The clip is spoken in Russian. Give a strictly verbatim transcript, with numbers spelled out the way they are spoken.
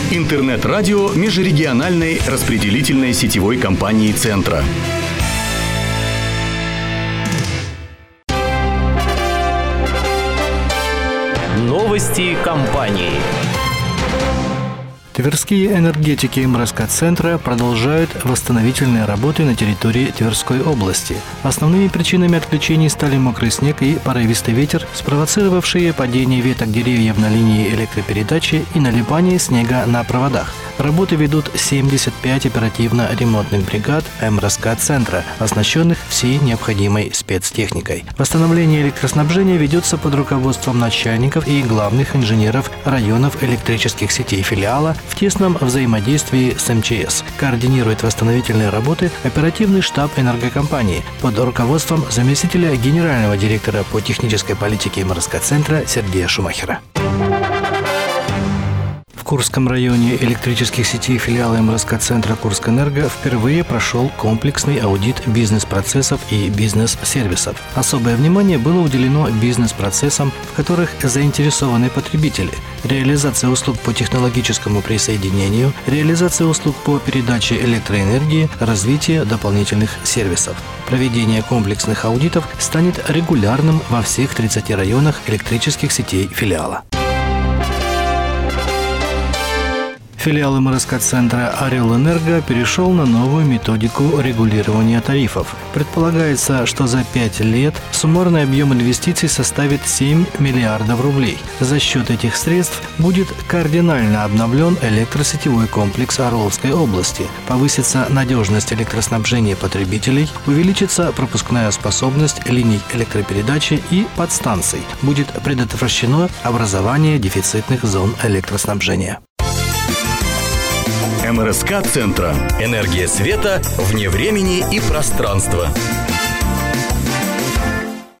Интернет-радио межрегиональной распределительной сетевой компании «Центра». Новости компании. Тверские энергетики МРСК-центра продолжают восстановительные работы на территории Тверской области. Основными причинами отключений стали мокрый снег и порывистый ветер, спровоцировавшие падение веток деревьев на линии электропередачи и налипание снега на проводах. Работы ведут семьдесят пять оперативно-ремонтных бригад МРСК-центра, оснащенных всей необходимой спецтехникой. Восстановление электроснабжения ведется под руководством начальников и главных инженеров районов электрических сетей филиала в тесном взаимодействии с МЧС. Координирует восстановительные работы оперативный штаб энергокомпании под руководством заместителя генерального директора по технической политике МРСК-центра Сергея Шумахера. В Курском районе электрических сетей филиала МРСК-центра «Курскэнерго» впервые прошел комплексный аудит бизнес-процессов и бизнес-сервисов. Особое внимание было уделено бизнес-процессам, в которых заинтересованы потребители, реализация услуг по технологическому присоединению, реализация услуг по передаче электроэнергии, развитие дополнительных сервисов. Проведение комплексных аудитов станет регулярным во всех тридцати районах электрических сетей филиала. Филиал МРСК-центра «Орел-Энерго» перешел на новую методику регулирования тарифов. Предполагается, что за пять лет суммарный объем инвестиций составит семь миллиардов рублей. За счет этих средств будет кардинально обновлен электросетевой комплекс Орловской области, повысится надежность электроснабжения потребителей, увеличится пропускная способность линий электропередачи и подстанций, будет предотвращено образование дефицитных зон электроснабжения. МРСК-центра. Энергия света вне времени и пространства.